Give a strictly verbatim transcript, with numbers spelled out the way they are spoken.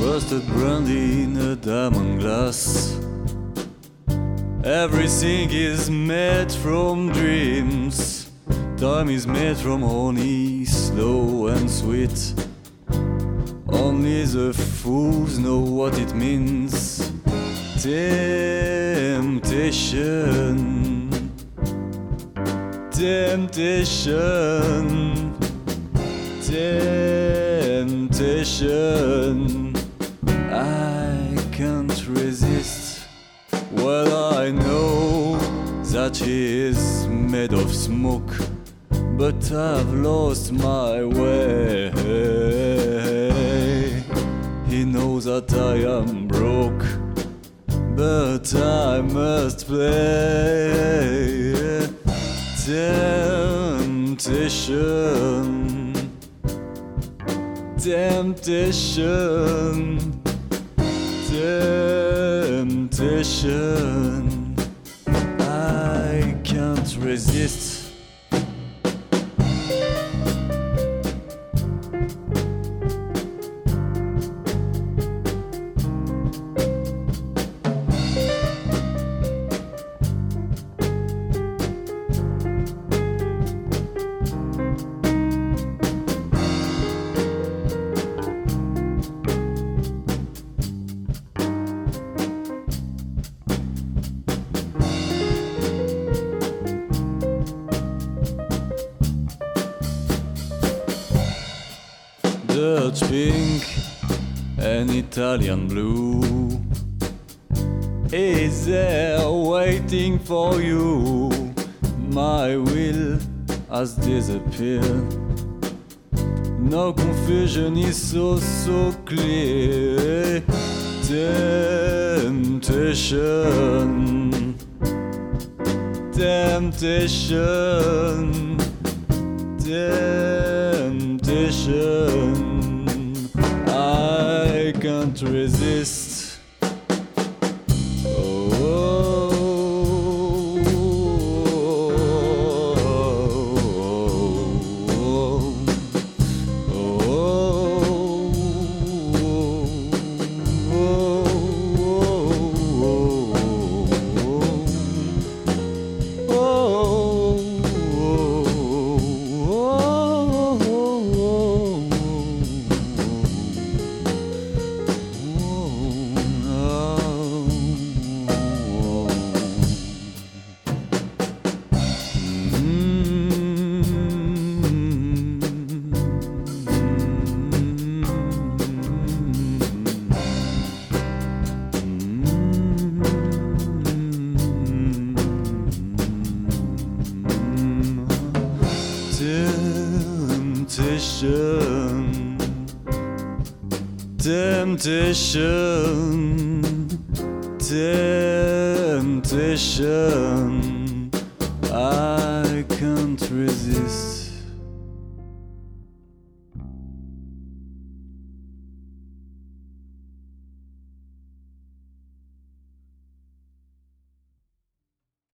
Roasted brandy in a diamond glass. Everything is made from dreams. Time is made from honey, slow and sweet. Only the fools know what it means. Temptation, temptation, temptation. I can't resist. Well, I know that he is made of smoke, but I've lost my way. He knows that I am broke, but I must play. Temptation, temptation, temptation. I can't resist. Dutch pink and Italian blue is there waiting for you. My will has disappeared. No confusion is so, so clear. Temptation, temptation, temptation. I can't resist. Oh, oh, temptation, temptation, temptation. I can't resist.